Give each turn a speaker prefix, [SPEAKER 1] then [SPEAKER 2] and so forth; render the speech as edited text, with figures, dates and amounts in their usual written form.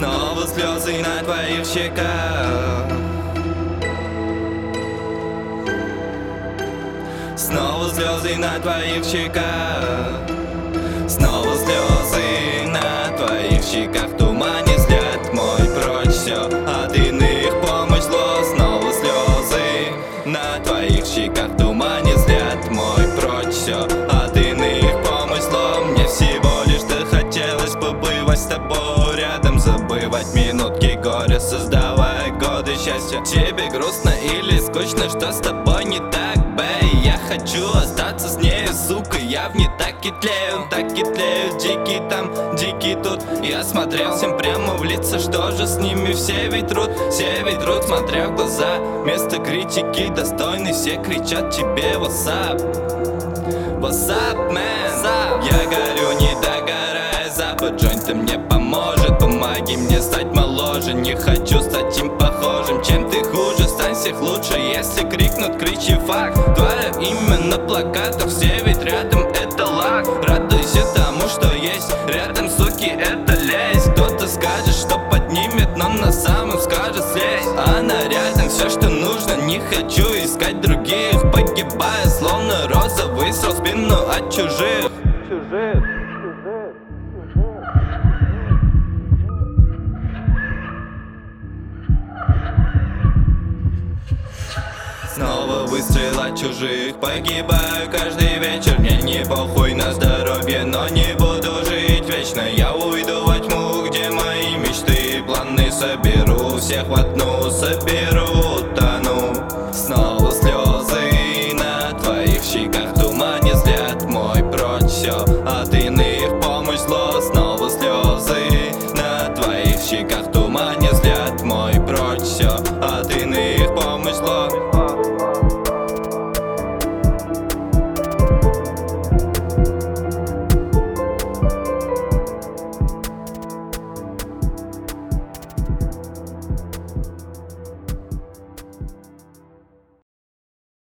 [SPEAKER 1] Снова слезы на твоих щеках. Снова слезы на твоих щеках. Снова слезы на твоих щеках. В тумане взгляд мой прочь все от иных помыслов. Снова слезы на твоих щеках. В тумане взгляд мой прочь все от иных помыслов. Мне всего лишь-то хотелось побывать с тобой рядом, забывать минутки горя, создавая годы счастья. Тебе грустно или скучно, что с тобой не так, бэй? Я хочу остаться с нею, сука, я в ней так и тлею, дикий там, дикий тут. Я смотрел всем прямо в лица, что же с ними, все ведь врут, смотря в глаза. Вместо критики достойны, все кричат тебе what's up, man. Я горю, не догорая, запад джойнта мне поможет. Помоги мне стать моложе, не хочу стать им похожим. Чем ты хуже, стань всех лучше, если крикнут, кричи факт. Твое имя на плакатах, все ведь рядом, это лак. Радуйся тому, что есть рядом, суки, это лезь. Кто-то скажет, что поднимет, но на самом скажет слезь. Она рядом, все, что нужно, не хочу искать других. Погибая, словно роза, высрал спину от чужих. Снова выстрел от чужих. Погибаю каждый вечер. Мне не похуй на здоровье, но не буду жить вечно. Я уйду во тьму, где мои мечты и планы соберу. Всех в одну соберу.